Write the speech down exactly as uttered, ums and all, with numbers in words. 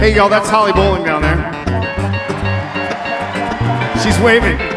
Hey, y'all, that's Holly Bowling down there. She's waving.